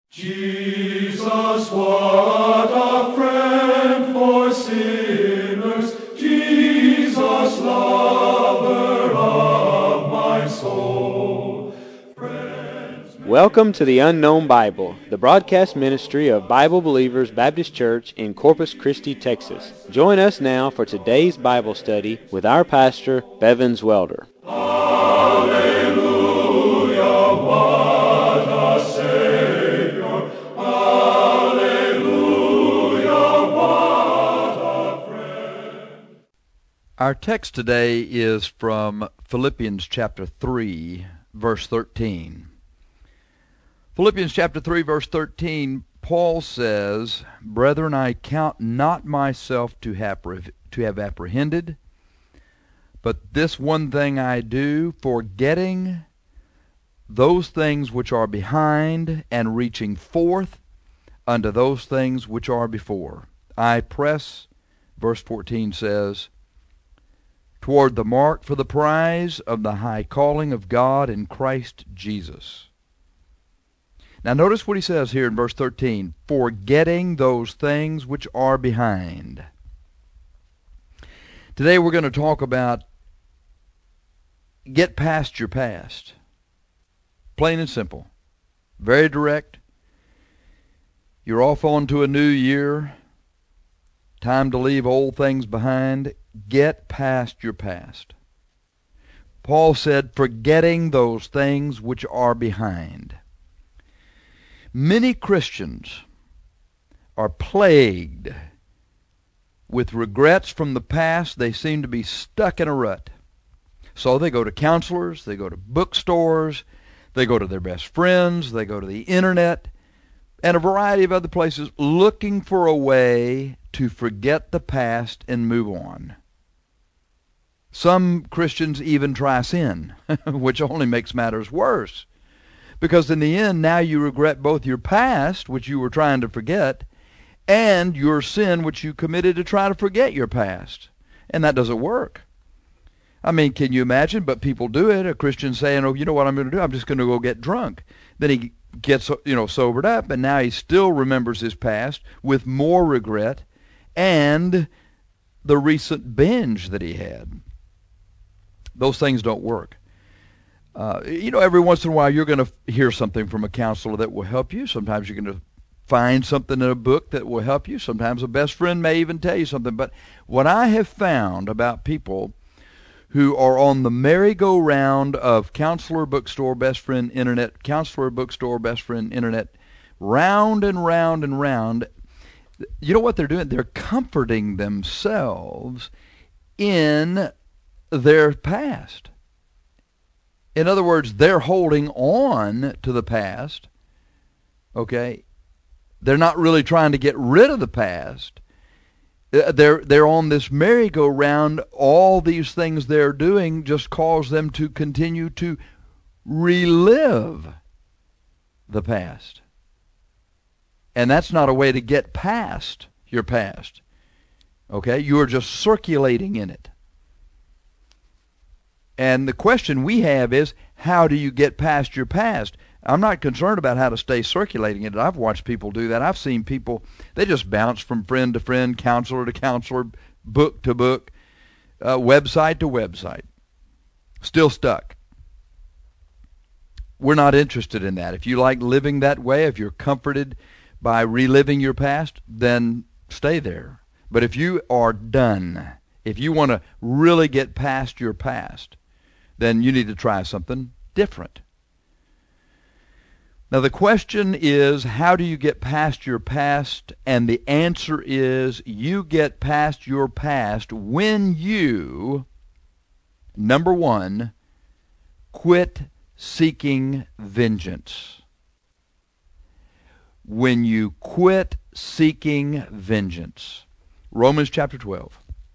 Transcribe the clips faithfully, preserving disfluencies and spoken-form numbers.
Jesus, what a friend for sinners, Jesus, lover of my soul. Friends, Welcome to the Unknown Bible, the broadcast ministry of Bible Believers Baptist Church in Corpus Christi, Texas. Join us now for today's Bible study with our pastor, Bevins Welder. Hallelujah, what a Savior. Hallelujah, what a friend. Our text today is from Philippians chapter three, verse thirteen. Philippians chapter three, verse thirteen, Paul says, "Brethren, I count not myself to have, to have apprehended, but this one thing I do, forgetting those things which are behind, and reaching forth unto those things which are before. I press," verse fourteen says, "toward the mark for the prize of the high calling of God in Christ Jesus." Now notice what he says here in verse thirteen, forgetting those things which are behind. Today we're going to talk about get past your past. Plain and simple. Very direct. You're off onto a new year. Time to leave old things behind. Get past your past. Paul said, forgetting those things which are behind. Many Christians are plagued with regrets from the past. They seem to be stuck in a rut. So they go to counselors, they go to bookstores, they go to their best friends, they go to the internet, and a variety of other places looking for a way to forget the past and move on. Some Christians even try sin, which only makes matters worse. Because in the end, now you regret both your past, which you were trying to forget, and your sin, which you committed to try to forget your past. And that doesn't work. I mean, can you imagine? But people do it. A Christian saying, oh, you know what I'm going to do? I'm just going to go get drunk. Then he gets, you know, sobered up, and now he still remembers his past with more regret and the recent binge that he had. Those things don't work. Uh, you know, every once in a while you're going to hear something from a counselor that will help you. Sometimes you're going to find something in a book that will help you. Sometimes a best friend may even tell you something. But what I have found about people who are on the merry-go-round of counselor, bookstore, best friend, internet, counselor, bookstore, best friend, internet, round and round and round, you know what they're doing? They're comforting themselves in their past. In other words, they're holding on to the past, okay? They're not really trying to get rid of the past. They're, they're on this merry-go-round. All these things they're doing just cause them to continue to relive the past. And that's not a way to get past your past, okay? You are just circulating in it. And the question we have is, how do you get past your past? I'm not concerned about how to stay circulating it. I've watched people do that. I've seen people, they just bounce from friend to friend, counselor to counselor, book to book, uh, website to website. Still stuck. We're not interested in that. If you like living that way, if you're comforted by reliving your past, then stay there. But if you are done, if you want to really get past your past, then you need to try something different. Now the question is, how do you get past your past? And the answer is, you get past your past when you, number one, quit seeking vengeance. When you quit seeking vengeance. Romans chapter twelve.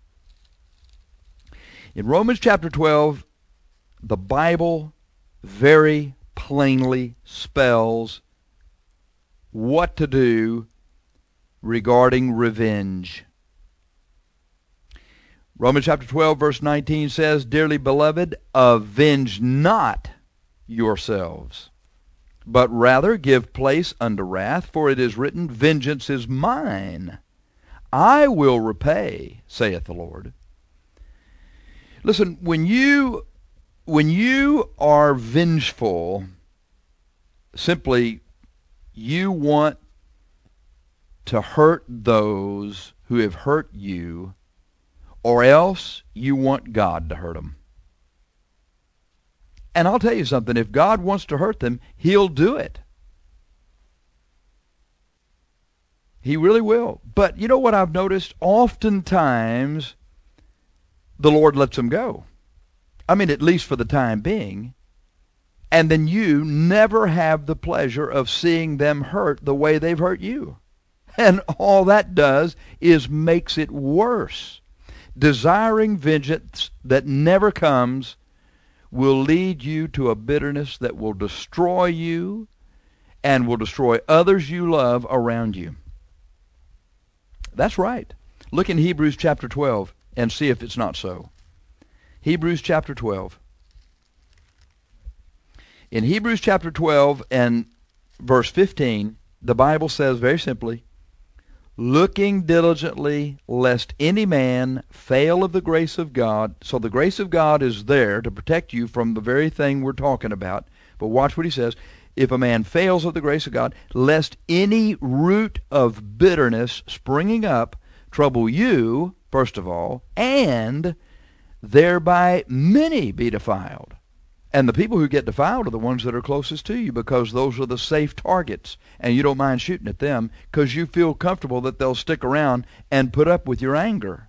In Romans chapter twelve, the Bible very plainly spells what to do regarding revenge. Romans chapter twelve, verse nineteen says, "Dearly beloved, avenge not yourselves, but rather give place unto wrath, for it is written, Vengeance is mine. I will repay, saith the Lord. Listen, when you when you are vengeful, simply you want to hurt those who have hurt you, or else you want God to hurt them. And I'll tell you something, if God wants to hurt them, he'll do it. He really will. But you know what I've noticed? Oftentimes, the Lord lets them go. I mean, at least for the time being. And then you never have the pleasure of seeing them hurt the way they've hurt you. And all that does is makes it worse. Desiring vengeance that never comes will lead you to a bitterness that will destroy you and will destroy others you love around you. That's right. Look in Hebrews chapter twelve and see if it's not so. Hebrews chapter twelve. In Hebrews chapter twelve and verse fifteen, the Bible says very simply, looking diligently lest any man fail of the grace of God. So the grace of God is there to protect you from the very thing we're talking about. But watch what he says. If a man fails of the grace of God, lest any root of bitterness springing up trouble you, first of all, and thereby many be defiled. And the people who get defiled are the ones that are closest to you, because those are the safe targets, and you don't mind shooting at them because you feel comfortable that they'll stick around and put up with your anger.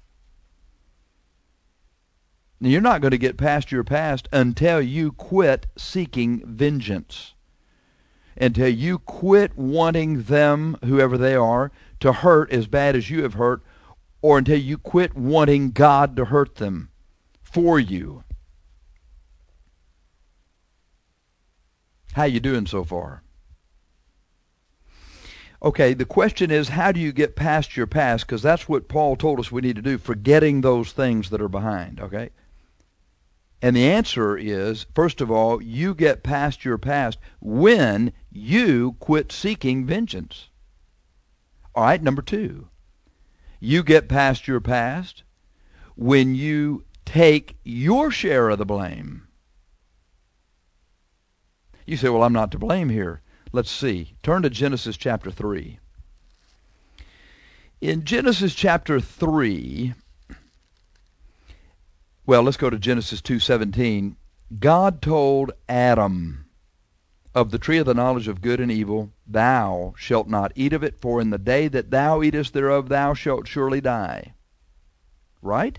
Now, you're not going to get past your past until you quit seeking vengeance, until you quit wanting them, whoever they are, to hurt as bad as you have hurt, or until you quit wanting God to hurt them for you. How you doing so far? Okay, the question is, how do you get past your past? Because that's what Paul told us we need to do, forgetting those things that are behind, okay? And the answer is, first of all, you get past your past when you quit seeking vengeance. All right, number two, you get past your past when you take your share of the blame. You say, well, I'm not to blame here. Let's see. Turn to Genesis chapter three. In Genesis chapter three, well, let's go to Genesis two seventeen. God told Adam, of the tree of the knowledge of good and evil, thou shalt not eat of it, for in the day that thou eatest thereof thou shalt surely die. Right?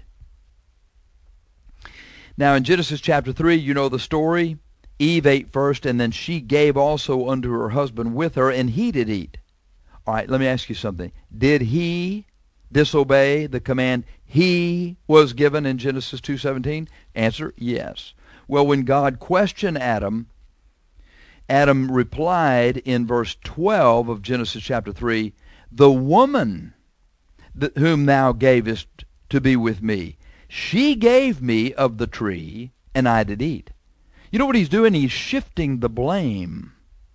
Now in Genesis chapter three, you know the story. Eve ate first, and then she gave also unto her husband with her, and he did eat. All right, let me ask you something. Did he disobey the command he was given in Genesis two seventeen? Answer, yes. Well, when God questioned Adam, Adam replied in verse twelve of Genesis chapter three, the woman that whom thou gavest to be with me, she gave me of the tree, and I did eat. You know what he's doing? He's shifting the blame.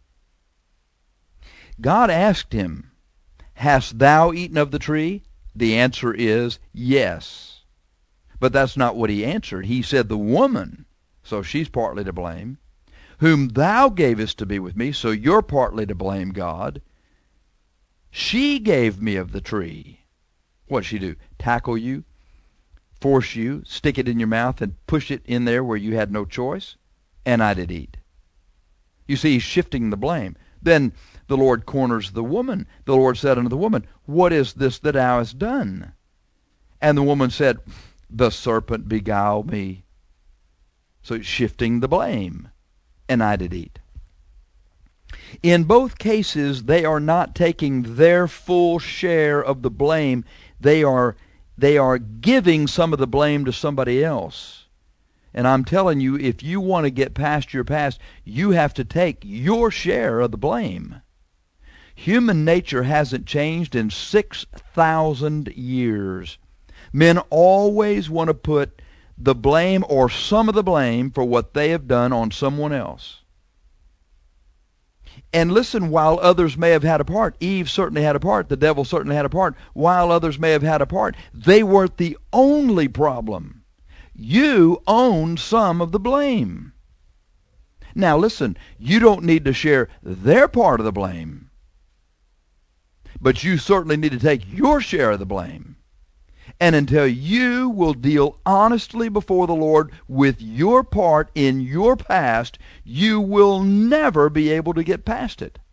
God asked him, hast thou eaten of the tree? The answer is yes. But that's not what he answered. He said, the woman, so she's partly to blame, whom thou gavest to be with me, so you're partly to blame, God. She gave me of the tree. What'd she do? Tackle you? Force you? Stick it in your mouth and push it in there where you had no choice? And I did eat. You see, he's shifting the blame. Then the Lord corners the woman. The Lord said unto the woman, what is this that thou hast done? And the woman said, the serpent beguiled me. So he's shifting the blame. And I did eat. In both cases, they are not taking their full share of the blame. They are, they are giving some of the blame to somebody else. And I'm telling you, if you want to get past your past, you have to take your share of the blame. Human nature hasn't changed in six thousand years. Men always want to put the blame or some of the blame for what they have done on someone else. And listen, while others may have had a part, Eve certainly had a part, the devil certainly had a part, while others may have had a part, they weren't the only problem. You own some of the blame. Now listen, you don't need to share their part of the blame, but you certainly need to take your share of the blame. And until you will deal honestly before the Lord with your part in your past, you will never be able to get past it.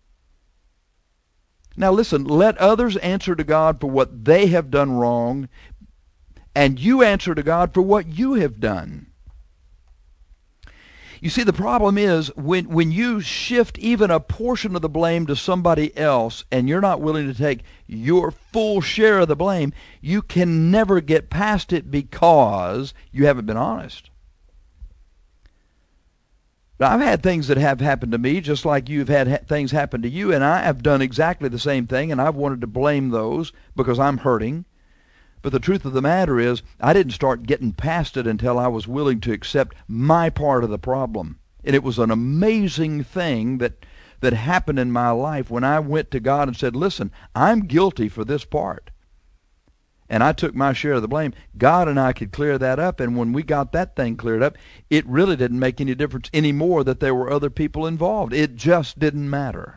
Now listen, let others answer to God for what they have done wrong, and you answer to God for what you have done. You see, the problem is when, when you shift even a portion of the blame to somebody else and you're not willing to take your full share of the blame, you can never get past it because you haven't been honest. Now, I've had things that have happened to me just like you've had ha- things happen to you, and I have done exactly the same thing, and I've wanted to blame those because I'm hurting. But the truth of the matter is, I didn't start getting past it until I was willing to accept my part of the problem. And it was an amazing thing that, that happened in my life when I went to God and said, listen, I'm guilty for this part. And I took my share of the blame. God and I could clear that up, and when we got that thing cleared up, it really didn't make any difference anymore that there were other people involved. It just didn't matter.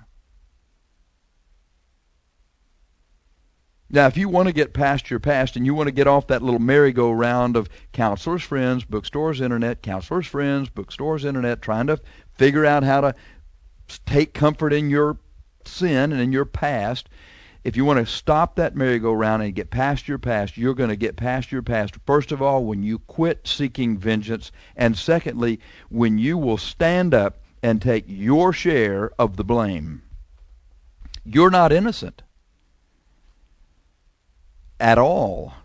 Now, if you want to get past your past and you want to get off that little merry-go-round of counselors, friends, bookstores, internet, counselors, friends, bookstores, internet, trying to figure out how to take comfort in your sin and in your past, if you want to stop that merry-go-round and get past your past, you're going to get past your past, first of all, when you quit seeking vengeance, and secondly, when you will stand up and take your share of the blame. You're not innocent at all.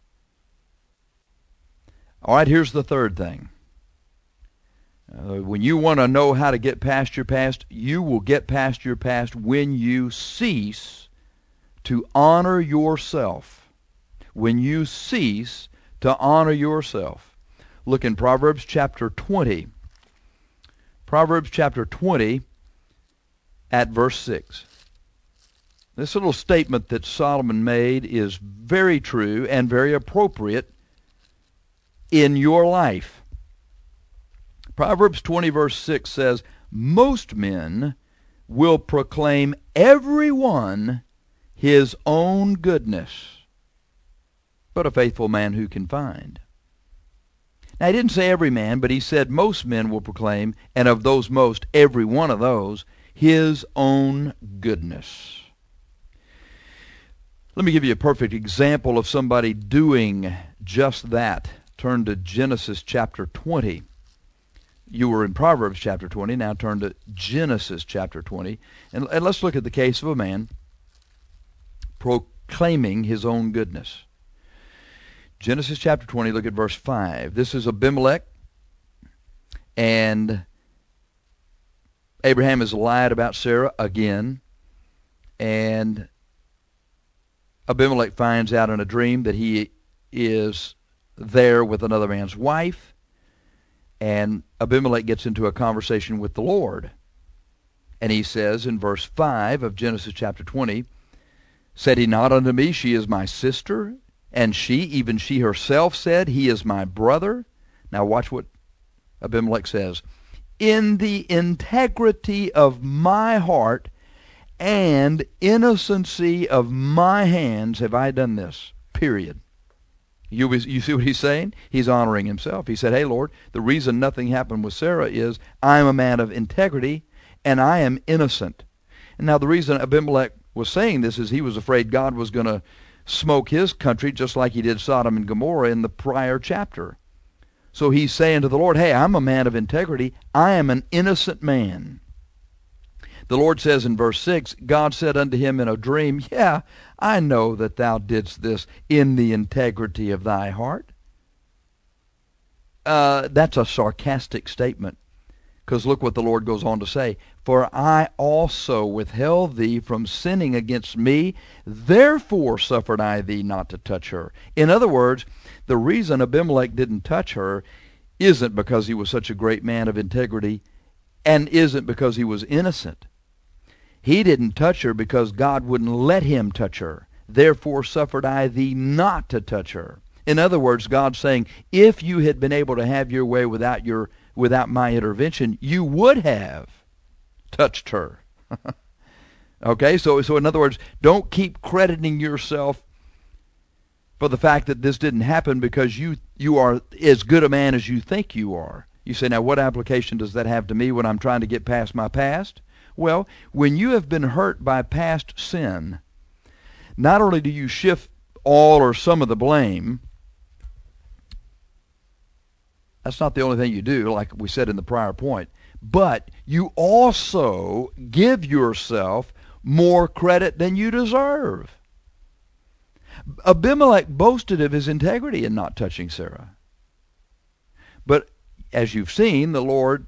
All right, here's the third thing. Uh, when you want to know how to get past your past, you will get past your past when you cease to honor yourself. When you cease to honor yourself. Look in Proverbs chapter twenty. Proverbs chapter twenty at verse six. This little statement that Solomon made is very true and very appropriate in your life. Proverbs twenty verse six says, most men will proclaim every one his own goodness, but a faithful man who can find? Now, he didn't say every man, but he said most men will proclaim, and of those most, every one of those, his own goodness. Let me give you a perfect example of somebody doing just that. Turn to Genesis chapter twenty. You were in Proverbs chapter twenty. Now turn to Genesis chapter twenty. And, and let's look at the case of a man proclaiming his own goodness. Genesis chapter twenty, look at verse five. This is Abimelech, and Abraham has lied about Sarah again, and Abimelech finds out in a dream that he is there with another man's wife, and Abimelech gets into a conversation with the Lord. And he says in verse five of Genesis chapter twenty, said he not unto me, she is my sister? And she, even she herself, said, he is my brother. Now watch what Abimelech says. In the integrity of my heart and innocency of my hands have I done this. Period. You, you see what he's saying? He's honoring himself. He said, hey, Lord, the reason nothing happened with Sarah is I'm a man of integrity and I am innocent. And now the reason Abimelech was saying this is he was afraid God was going to smoke his country just like he did Sodom and Gomorrah in the prior chapter. So he's saying to the Lord, hey, I'm a man of integrity. I am an innocent man. The Lord says in verse six, God said unto him in a dream, yeah, I know that thou didst this in the integrity of thy heart. Uh, that's a sarcastic statement, because look what the Lord goes on to say. For I also withheld thee from sinning against me, therefore suffered I thee not to touch her. In other words, the reason Abimelech didn't touch her isn't because he was such a great man of integrity, and isn't because he was innocent. He didn't touch her because God wouldn't let him touch her. Therefore suffered I thee not to touch her. In other words, God's saying, if you had been able to have your way without your without my intervention, you would have touched her. Okay, so so in other words, don't keep crediting yourself for the fact that this didn't happen because you you are as good a man as you think you are. You say, now what application does that have to me when I'm trying to get past my past? Well, when you have been hurt by past sin, not only do you shift all or some of the blame, that's not the only thing you do, like we said in the prior point, but you also give yourself more credit than you deserve. Abimelech boasted of his integrity in not touching Sarah. But as you've seen, the Lord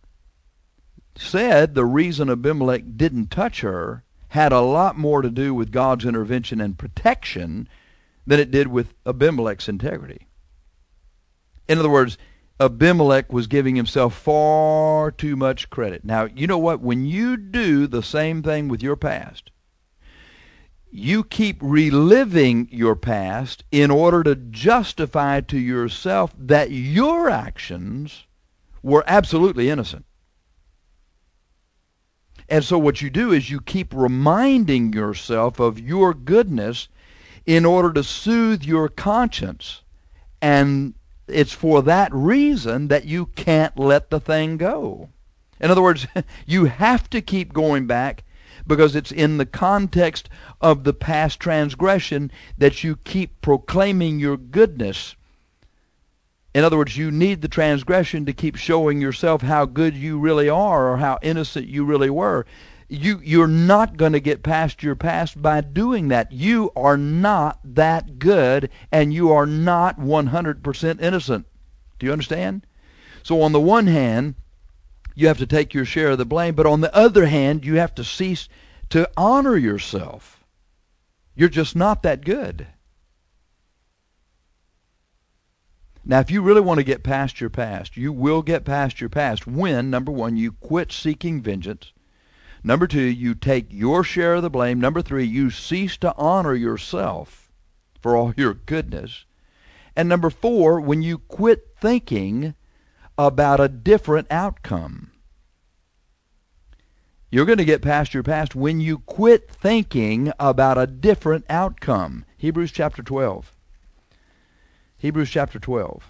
said the reason Abimelech didn't touch her had a lot more to do with God's intervention and protection than it did with Abimelech's integrity. In other words, Abimelech was giving himself far too much credit. Now, you know what? When you do the same thing with your past, you keep reliving your past in order to justify to yourself that your actions were absolutely innocent. And so what you do is you keep reminding yourself of your goodness in order to soothe your conscience. And it's for that reason that you can't let the thing go. In other words, you have to keep going back because it's in the context of the past transgression that you keep proclaiming your goodness. In other words, you need the transgression to keep showing yourself how good you really are or how innocent you really were. You, you're not going to get past your past by doing that. You are not that good, and you are not one hundred percent innocent. Do you understand? So on the one hand, you have to take your share of the blame, but on the other hand, you have to cease to honor yourself. You're just not that good. Now, if you really want to get past your past, you will get past your past when, number one, you quit seeking vengeance. Number two, you take your share of the blame. Number three, you cease to honor yourself for all your goodness. And number four, when you quit thinking about a different outcome. You're going to get past your past when you quit thinking about a different outcome. Hebrews chapter twelve. Hebrews chapter twelve.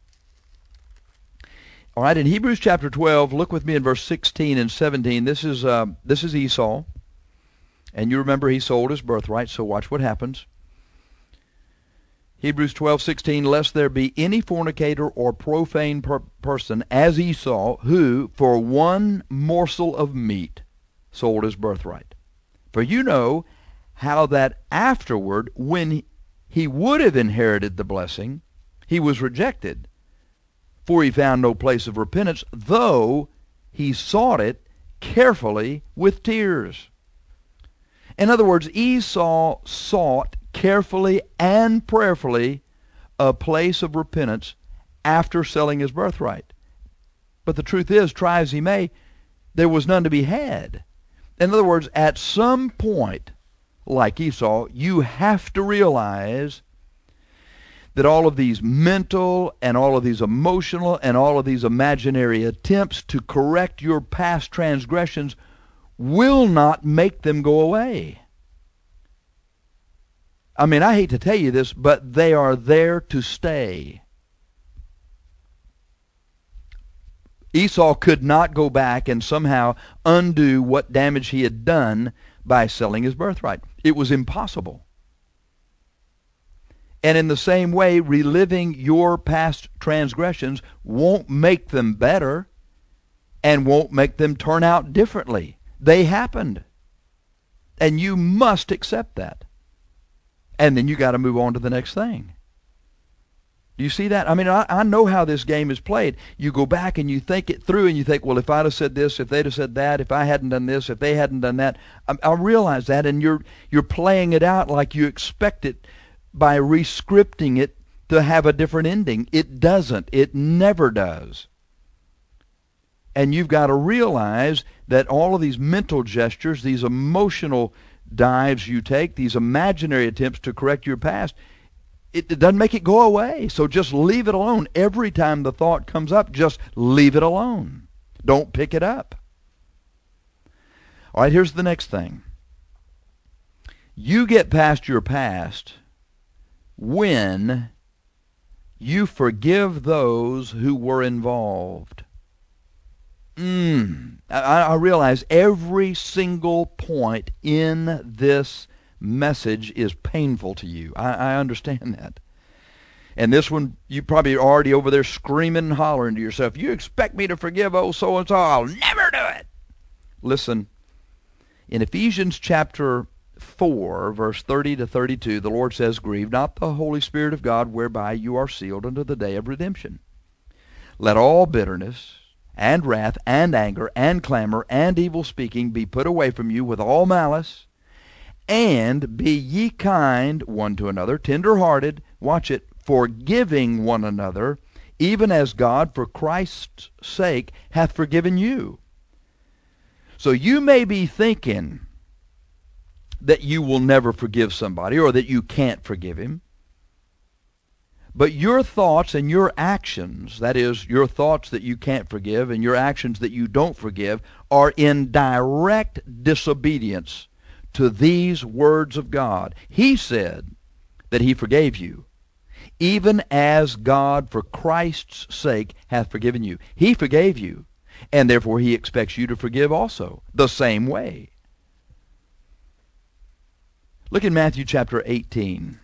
All right, in Hebrews chapter twelve, look with me in verse sixteen and seventeen. This is uh, this is Esau, and you remember he sold his birthright. So watch what happens. Hebrews twelve sixteen. Lest there be any fornicator or profane per- person as Esau, who for one morsel of meat sold his birthright. For you know how that afterward, when he would have inherited the blessing, he was rejected, for he found no place of repentance, though he sought it carefully with tears. In other words, Esau sought carefully and prayerfully a place of repentance after selling his birthright. But the truth is, try as he may, there was none to be had. In other words, at some point, like Esau, you have to realize that all of these mental and all of these emotional and all of these imaginary attempts to correct your past transgressions will not make them go away. I mean, I hate to tell you this, but they are there to stay. Esau could not go back and somehow undo what damage he had done by selling his birthright. It was impossible. And in the same way, reliving your past transgressions won't make them better and won't make them turn out differently. They happened. And you must accept that. And then you got to move on to the next thing. Do you see that? I mean, I, I know how this game is played. You go back and you think it through and you think, well, if I'd have said this, if they'd have said that, if I hadn't done this, if they hadn't done that. I, I realize that, and you're you're playing it out like you expect it by re-scripting it to have a different ending. It doesn't. It never does. And you've got to realize that all of these mental gestures, these emotional dives you take, these imaginary attempts to correct your past, it, it doesn't make it go away. So just leave it alone. Every time the thought comes up, just leave it alone. Don't pick it up. All right, here's the next thing. You get past your past when you forgive those who were involved. Mm. I, I realize every single point in this message is painful to you. I, I understand that. And this one, you probably are already over there screaming and hollering to yourself, you expect me to forgive oh so-and-so? I'll never do it. Listen, in Ephesians chapter four, verse thirty to thirty-two, the Lord says, grieve not the Holy Spirit of God, whereby you are sealed unto the day of redemption. Let all bitterness and wrath and anger and clamor and evil speaking be put away from you with all malice, and be ye kind one to another, tender-hearted, watch it, forgiving one another, even as God for Christ's sake hath forgiven you. So you may be thinking that you will never forgive somebody or that you can't forgive him. But your thoughts and your actions, that is, your thoughts that you can't forgive and your actions that you don't forgive, are in direct disobedience to these words of God. He said that he forgave you, even as God for Christ's sake hath forgiven you. He forgave you, and therefore he expects you to forgive also, the same way. Look in Matthew chapter eighteen.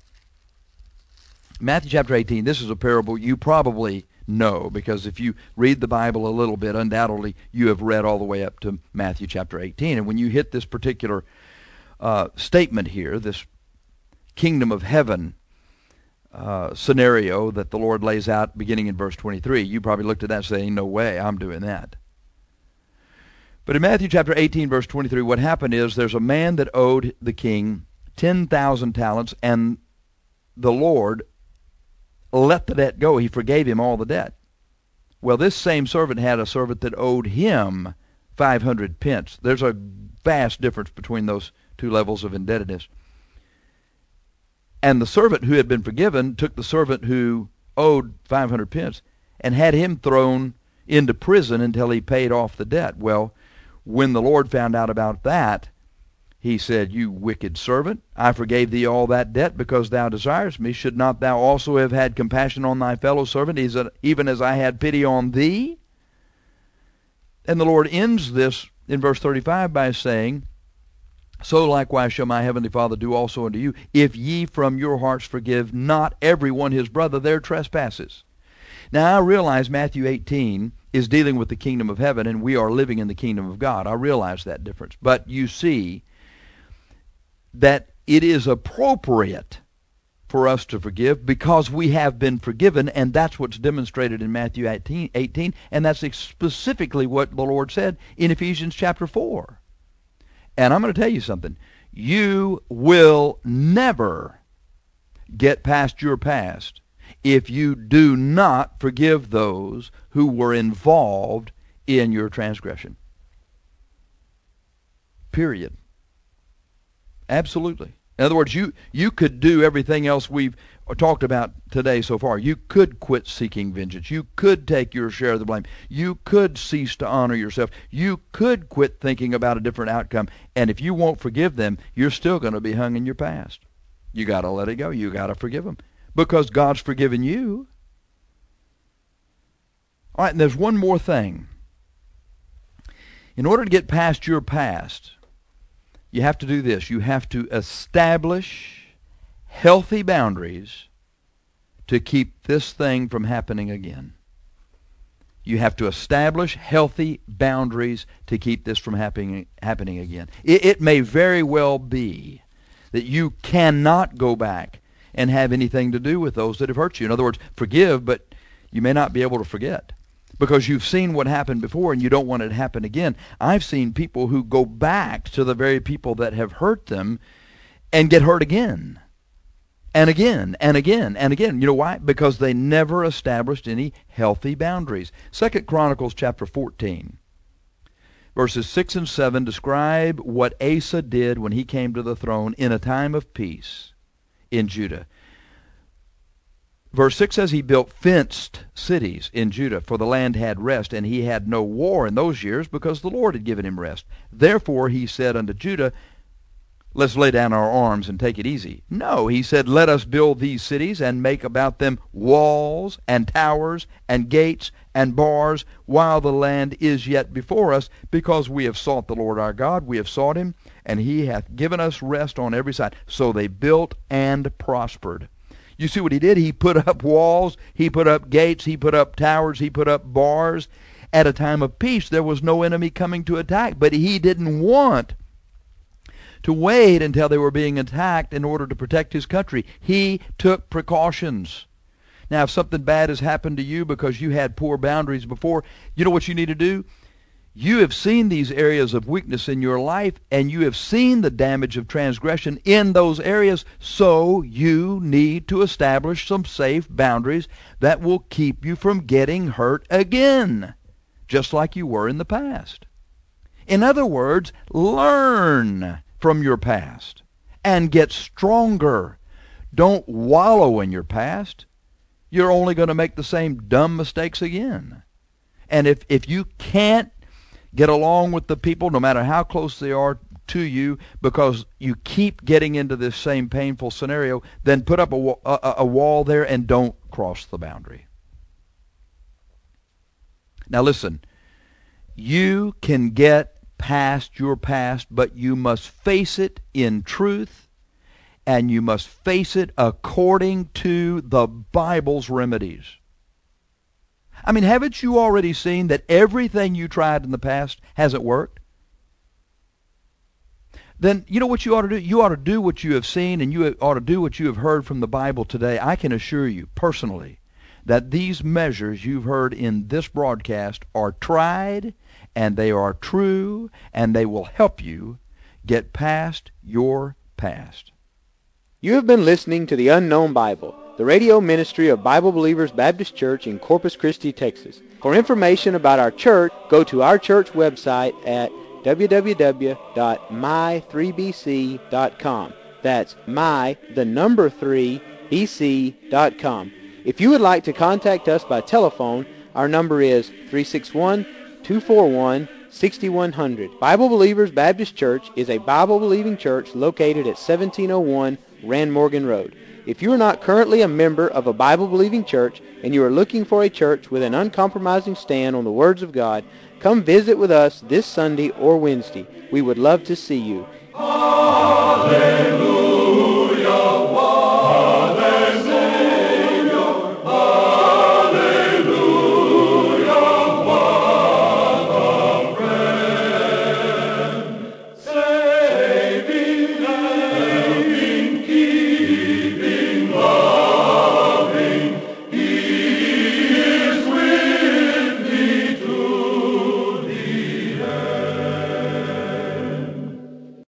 Matthew chapter eighteen, this is a parable you probably know, because if you read the Bible a little bit, undoubtedly you have read all the way up to Matthew chapter eighteen. And when you hit this particular uh, statement here, this kingdom of heaven uh, scenario that the Lord lays out beginning in verse twenty-three, you probably looked at that saying, no way, I'm doing that. But in Matthew chapter eighteen, verse twenty-three, what happened is there's a man that owed the king ten thousand talents, and the Lord let the debt go. He forgave him all the debt. Well, this same servant had a servant that owed him five hundred pence. There's a vast difference between those two levels of indebtedness. And the servant who had been forgiven took the servant who owed five hundred pence and had him thrown into prison until he paid off the debt. Well, when the Lord found out about that, he said, you wicked servant, I forgave thee all that debt because thou desirest me. Should not thou also have had compassion on thy fellow servant, even as I had pity on thee? And the Lord ends this in verse thirty-five by saying, so likewise shall my heavenly Father do also unto you, if ye from your hearts forgive not every one his brother their trespasses. Now I realize Matthew eighteen is dealing with the kingdom of heaven, and we are living in the kingdom of God. I realize that difference. But you see that it is appropriate for us to forgive because we have been forgiven, and that's what's demonstrated in Matthew eighteen, and that's specifically what the Lord said in Ephesians chapter four. And I'm going to tell you something. You will never get past your past if you do not forgive those who were involved in your transgression. Period. Absolutely. In other words, you, you could do everything else we've talked about today so far. You could quit seeking vengeance. You could take your share of the blame. You could cease to honor yourself. You could quit thinking about a different outcome. And if you won't forgive them, you're still going to be hung in your past. You got to let it go. You got to forgive them because God's forgiven you. All right, and there's one more thing. In order to get past your past, you have to do this. You have to establish healthy boundaries to keep this thing from happening again. You have to establish healthy boundaries to keep this from happening happening again. It, it may very well be that you cannot go back and have anything to do with those that have hurt you. In other words, forgive, but you may not be able to forget, because you've seen what happened before and you don't want it to happen again. I've seen people who go back to the very people that have hurt them and get hurt again and again and again and again. You know why? Because they never established any healthy boundaries. Second Chronicles chapter fourteen, Verses six and seven describe what Asa did when he came to the throne in a time of peace in Judah. Verse six says he built fenced cities in Judah, for the land had rest, and he had no war in those years because the Lord had given him rest. Therefore he said unto Judah, let's lay down our arms and take it easy. No, he said, let us build these cities and make about them walls and towers and gates and bars while the land is yet before us, because we have sought the Lord our God, we have sought him, and he hath given us rest on every side. So they built and prospered. You see what he did? He put up walls, he put up gates, he put up towers, he put up bars. At a time of peace, there was no enemy coming to attack, but he didn't want to wait until they were being attacked in order to protect his country. He took precautions. Now, if something bad has happened to you because you had poor boundaries before, you know what you need to do? You have seen these areas of weakness in your life, and you have seen the damage of transgression in those areas, so you need to establish some safe boundaries that will keep you from getting hurt again, just like you were in the past. In other words, learn from your past and get stronger. Don't wallow in your past. You're only going to make the same dumb mistakes again. And if, if you can't get along with the people, no matter how close they are to you, because you keep getting into this same painful scenario, then put up a, a, a wall there and don't cross the boundary. Now listen, you can get past your past, but you must face it in truth, and you must face it according to the Bible's remedies. I mean, haven't you already seen that everything you tried in the past hasn't worked? Then you know what you ought to do? You ought to do what you have seen, and you ought to do what you have heard from the Bible today. I can assure you personally that these measures you've heard in this broadcast are tried, and they are true, and they will help you get past your past. You have been listening to The Unknown Bible, the radio ministry of Bible Believers Baptist Church in Corpus Christi, Texas. For information about our church, go to our church website at w w w dot my three b c dot com. That's my, the number three, b c dot com. If you would like to contact us by telephone, our number is three six one, two four one, six one zero zero. Bible Believers Baptist Church is a Bible-believing church located at seventeen oh one Rand Morgan Road. If you are not currently a member of a Bible-believing church and you are looking for a church with an uncompromising stand on the words of God, come visit with us this Sunday or Wednesday. We would love to see you. Hallelujah.